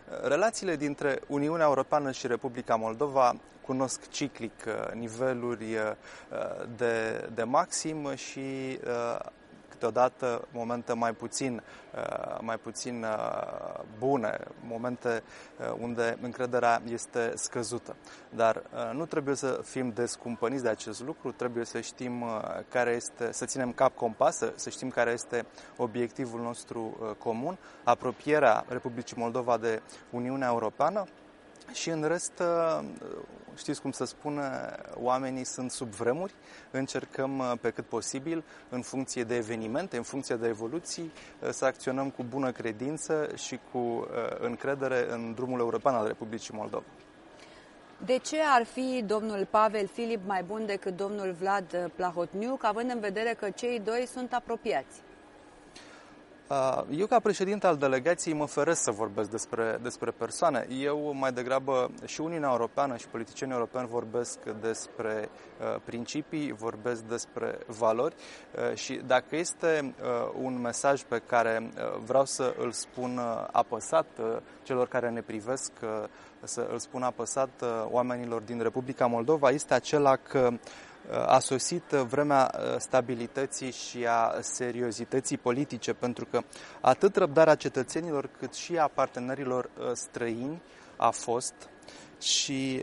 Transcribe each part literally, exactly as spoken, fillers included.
Relațiile dintre Uniunea Europeană și Republica Moldova cunosc ciclic niveluri de, de maxim și câteodată momente mai puțin, mai puțin bune, momente unde încrederea este scăzută. Dar nu trebuie să fim descumpăniți de acest lucru, trebuie să știm care este, să ținem cap compas, să, să știm care este obiectivul nostru comun, apropierea Republicii Moldova de Uniunea Europeană. Și în rest, știți cum se spune, oamenii sunt sub vremuri, încercăm pe cât posibil, în funcție de evenimente, în funcție de evoluții, să acționăm cu bună credință și cu încredere în drumul european al Republicii Moldova. De ce ar fi domnul Pavel Filip mai bun decât domnul Vlad Plahotniuc, având în vedere că cei doi sunt apropiați? Eu, ca președinte al delegației, mă feresc să vorbesc despre, despre persoane. Eu, mai degrabă, și Uniunea Europeană și politicienii europeni vorbesc despre uh, principii, vorbesc despre valori uh, și dacă este uh, un mesaj pe care uh, vreau să îl spun uh, apăsat uh, celor care ne privesc, uh, să îl spun apăsat uh, oamenilor din Republica Moldova, este acela că a sosit vremea stabilității și a seriozității politice, pentru că atât răbdarea cetățenilor cât și a partenerilor străini a fost și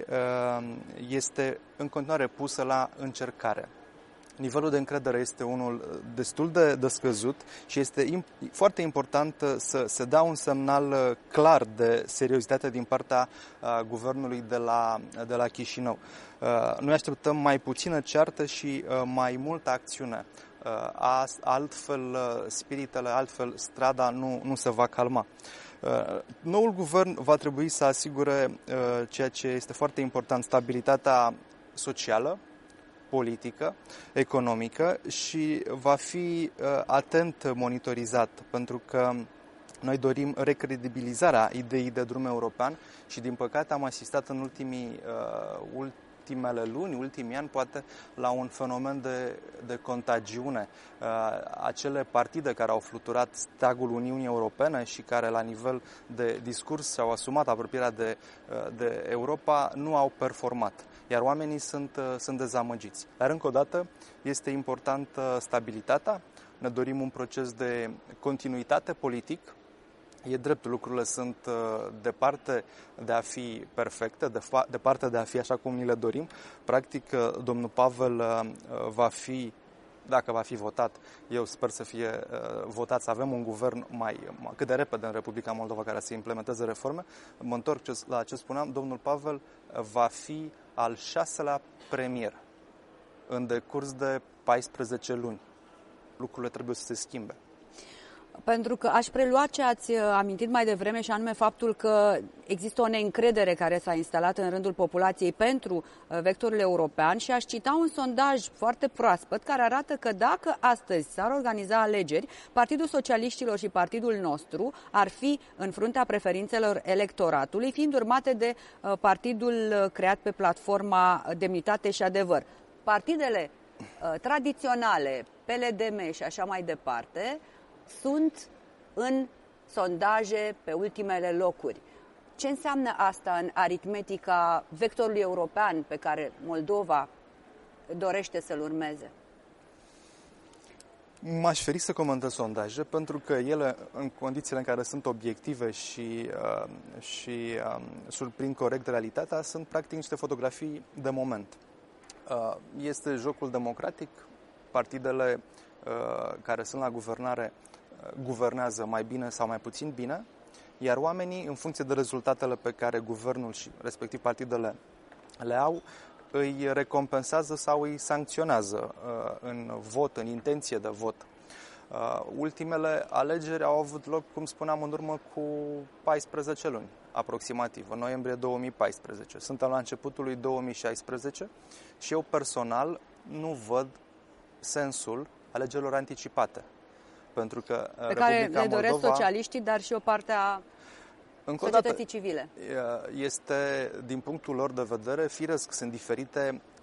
este în continuare pusă la încercare. Nivelul de încredere este unul destul de, de scăzut și este foarte important să se dea un semnal clar de seriozitate din partea uh, guvernului de la, de la Chișinău. Uh, noi așteptăm mai puțină ceartă și uh, mai multă acțiune. Uh, altfel, uh, spiritele, altfel, strada nu, nu se va calma. Uh, noul guvern va trebui să asigure uh, ceea ce este foarte important, stabilitatea socială, politică, economică și va fi uh, atent monitorizat, pentru că noi dorim recredibilizarea ideii de drum european și, din păcate, am asistat în ultimii, uh, ultimele luni, ultimii ani, poate, la un fenomen de, de contagiune. Uh, acele partide care au fluturat steagul Uniunii Europene și care, la nivel de discurs, și-au asumat apropierea de, uh, de Europa, nu au performat. Iar oamenii sunt, sunt dezamăgiți. Dar, încă o dată, este importantă stabilitatea. Ne dorim un proces de continuitate politic. E drept, lucrurile sunt departe de a fi perfecte, departe de a fi așa cum ni le dorim. Practic, domnul Pavel va fi, dacă va fi votat, eu sper să fie uh, votat, să avem un guvern mai, mai cât de repede în Republica Moldova care să implementeze reforme. Mă întorc la ce spuneam, domnul Pavel va fi al șaselea premier în decurs de paisprezece luni. Lucrurile trebuie să se schimbe. Pentru că aș prelua ce ați amintit mai devreme și anume faptul că există o neîncredere care s-a instalat în rândul populației pentru vectorul european și aș cita un sondaj foarte proaspăt care arată că dacă astăzi s-ar organiza alegeri, Partidul Socialiștilor și Partidul nostru ar fi în fruntea preferințelor electoratului, fiind urmate de partidul creat pe platforma Demnitate și Adevăr. Partidele uh, tradiționale, P L D M și așa mai departe, sunt în sondaje pe ultimele locuri. Ce înseamnă asta în aritmetica vectorului european pe care Moldova dorește să-l urmeze? M-aș feri să comentez sondaje, pentru că ele, în condițiile în care sunt obiective și, uh, și uh, surprind corect realitatea, sunt practic niște fotografii de moment. Uh, este jocul democratic, partidele uh, care sunt la guvernare guvernează mai bine sau mai puțin bine, iar oamenii, în funcție de rezultatele pe care guvernul și respectiv partidele le au, îi recompensează sau îi sancționează uh, în vot, în intenție de vot. Uh, ultimele alegeri au avut loc, cum spuneam, în urmă cu paisprezece luni, aproximativ, în noiembrie două mii paisprezece. Suntem la începutul lui două mii șaisprezece și eu personal nu văd sensul alegerilor anticipate. Pentru că pe care le Moldova, doresc socialiștii, dar și o parte a societății civile. Este, din punctul lor de vedere, firesc, sunt diferite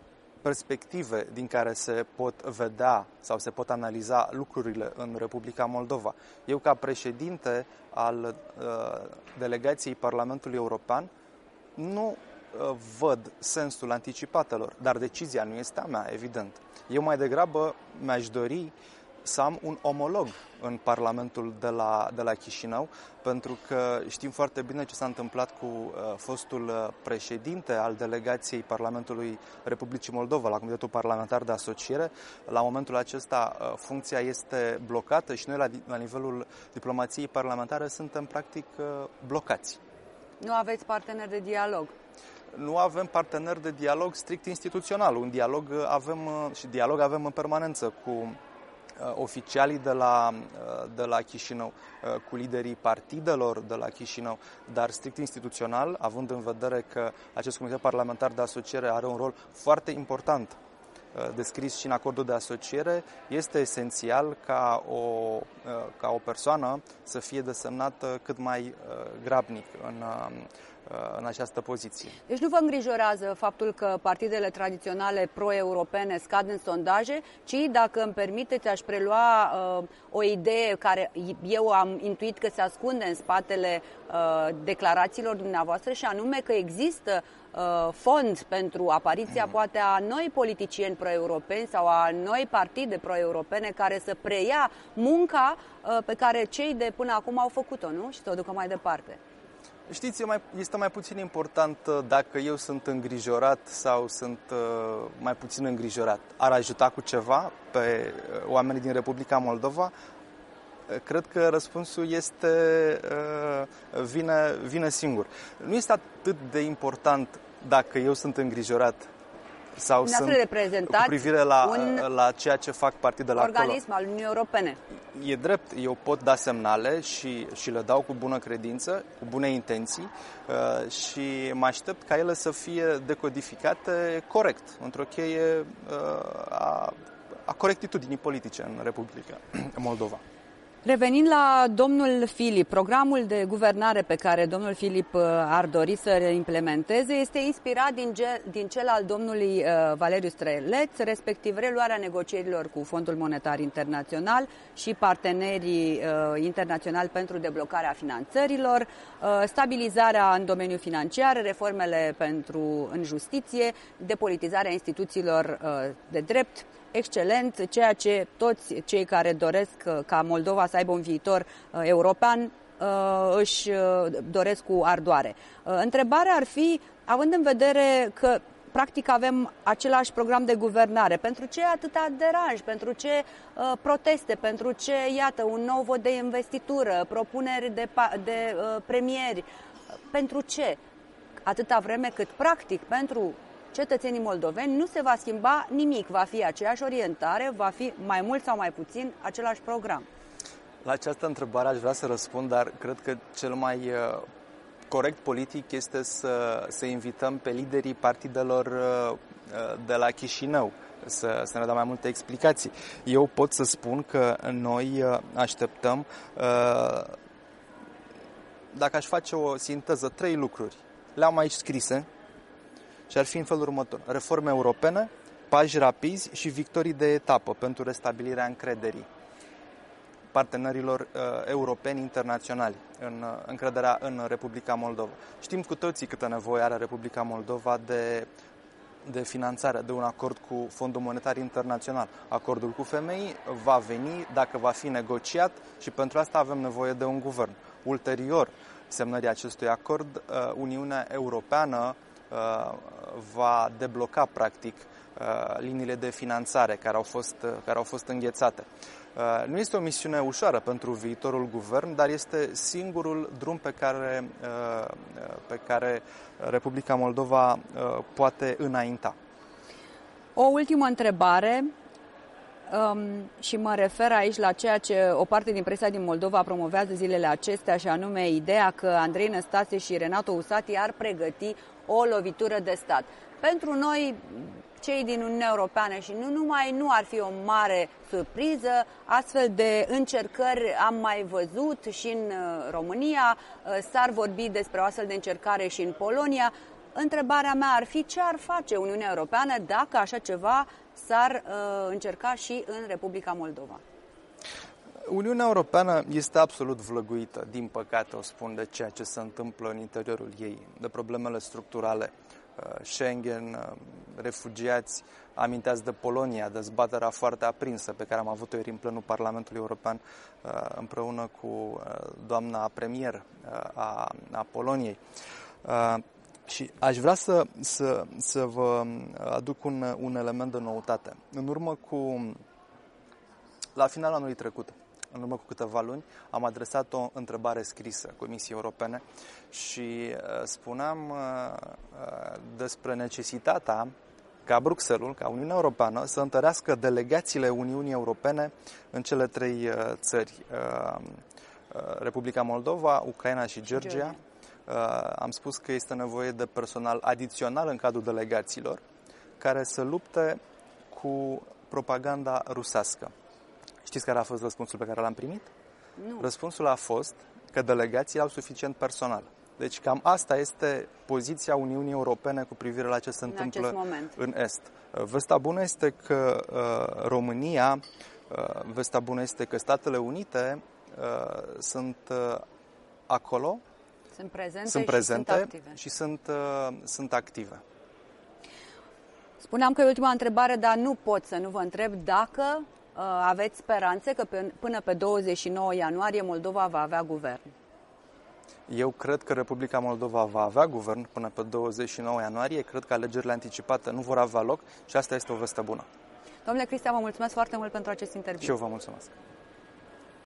perspective din care se pot vedea sau se pot analiza lucrurile în Republica Moldova. Eu, ca președinte al uh, delegației Parlamentului European, nu uh, văd sensul anticipatelor, dar decizia nu este a mea, evident. Eu mai degrabă mi-aș dori să am un omolog în Parlamentul de la, de la Chișinău, pentru că știm foarte bine ce s-a întâmplat cu uh, fostul președinte al delegației Parlamentului Republicii Moldova la Comitetul Parlamentar de Asociere. La momentul acesta uh, funcția este blocată și noi la, la nivelul diplomației parlamentare suntem practic uh, blocați. Nu aveți partener de dialog? Nu avem partener de dialog strict instituțional. Un dialog avem și dialog avem în permanență cu oficialii de la, de la Chișinău, cu liderii partidelor de la Chișinău, dar strict instituțional, având în vedere că acest comitet parlamentar de asociere are un rol foarte important descris și în acordul de asociere, este esențial ca o, ca o persoană să fie desemnată cât mai grabnic în, în această poziție. Deci nu vă îngrijorează faptul că partidele tradiționale pro-europene scad în sondaje, ci, dacă îmi permiteți, aș prelua uh, o idee care eu am intuit că se ascunde în spatele uh, declarațiilor dumneavoastră, și anume că există uh, fond pentru apariția poate a noi politicieni pro-europeni sau a noi partide pro-europene care să preia munca uh, pe care cei de până acum au făcut-o, nu? Și să o ducă mai departe. Știți, este mai puțin important dacă eu sunt îngrijorat sau sunt mai puțin îngrijorat. Ar ajuta cu ceva pe oamenii din Republica Moldova? Cred că răspunsul este vine, vine singur. Nu este atât de important dacă eu sunt îngrijorat sau sunt cu privire la, la ceea ce fac partidele acolo. Organism al Uniunii Europene. E drept, eu pot da semnale și, și le dau cu bună credință, cu bune intenții uh, și mă aștept ca ele să fie decodificate corect, într-o cheie uh, a, a corectitudinii politice în Republica Moldova. Revenind la domnul Filip, programul de guvernare pe care domnul Filip ar dori să implementeze este inspirat din, ge, din cel al domnului uh, Valeriu Streleț, respectiv reluarea negocierilor cu Fondul Monetar Internațional și partenerii uh, internaționali pentru deblocarea finanțărilor, uh, stabilizarea în domeniul financiar, reformele pentru în justiție, depolitizarea instituțiilor uh, de drept. Excelent, ceea ce toți cei care doresc ca Moldova să aibă un viitor uh, european uh, își uh, doresc cu ardoare. Uh, întrebarea ar fi, având în vedere că practic avem același program de guvernare, pentru ce atâta deranj, pentru ce uh, proteste, pentru ce, iată, un nou vot de investitură, propuneri de, de uh, premieri, pentru ce? Atâta vreme cât practic pentru cetățenii moldoveni nu se va schimba nimic, va fi aceeași orientare, va fi mai mult sau mai puțin același program. La această întrebare aș vrea să răspund, dar cred că cel mai uh, corect politic este să, să invităm pe liderii partidelor uh, de la Chișinău să, să ne dea mai multe explicații. Eu pot să spun că noi uh, așteptăm, uh, dacă aș face o sinteză, trei lucruri. Le-am aici scrise. Și ar fi în felul următor: reforme europene, pași rapizi și victorii de etapă pentru restabilirea încrederii partenerilor uh, europeni internaționali în uh, încrederea în Republica Moldova. Știm cu toții câtă nevoie are Republica Moldova de, de finanțare, de un acord cu Fondul Monetar Internațional. Acordul cu F M I va veni dacă va fi negociat și pentru asta avem nevoie de un guvern. Ulterior semnării acestui acord, uh, Uniunea Europeană va debloca practic liniile de finanțare care au fost, care au fost înghețate. Nu este o misiune ușoară pentru viitorul guvern, dar este singurul drum pe care, pe care Republica Moldova poate înainta. O ultimă întrebare. Um, și mă refer aici la ceea ce o parte din presa din Moldova promovează zilele acestea, și anume ideea că Andrei Năstase și Renato Usati ar pregăti o lovitură de stat. Pentru noi, cei din Uniunea Europeană și nu numai, nu ar fi o mare surpriză. Astfel de încercări am mai văzut și în România, s-ar vorbi despre o astfel de încercare și în Polonia. întrebarea mea ar fi ce ar face Uniunea Europeană dacă așa ceva s-ar uh, încerca și în Republica Moldova. Uniunea Europeană este absolut vlăguită, din păcate o spun, de ceea ce se întâmplă în interiorul ei, de problemele structurale. Schengen, refugiați, aminteați de Polonia, dezbaterea foarte aprinsă pe care am avut-o ieri în plenul Parlamentului European împreună cu doamna premier a, a Poloniei. Și aș vrea să, să, să vă aduc un, un element de noutate. În urmă cu, la finalul anului trecut, în urmă cu câteva luni, am adresat o întrebare scrisă Comisiei Europene și uh, spuneam uh, uh, despre necesitatea ca Bruxelles, ca Uniunea Europeană, să întărească delegațiile Uniunii Europene în cele trei uh, țări, uh, uh, Republica Moldova, Ucraina și Georgia. Georgia. Uh, am spus că este nevoie de personal adițional în cadrul delegațiilor care să lupte cu propaganda rusească. Știți care a fost răspunsul pe care l-am primit? Nu. Răspunsul a fost că delegațiile au suficient personal. Deci cam asta este poziția Uniunii Europene cu privire la ce se în întâmplă în Est. Vestea bună este că uh, România, uh, vestea bună este că Statele Unite uh, sunt uh, acolo, sunt prezente, sunt și, prezente sunt active. și sunt, uh, sunt active. Spuneam că e ultima întrebare, dar nu pot să nu vă întreb dacă uh, aveți speranțe că pe, până pe douăzeci și nouă ianuarie Moldova va avea guvern. Eu cred că Republica Moldova va avea guvern până pe douăzeci și nouă ianuarie. Cred că alegerile anticipate nu vor avea loc și asta este o veste bună. Domnule Cristian, vă mulțumesc foarte mult pentru acest interviu. Și eu vă mulțumesc.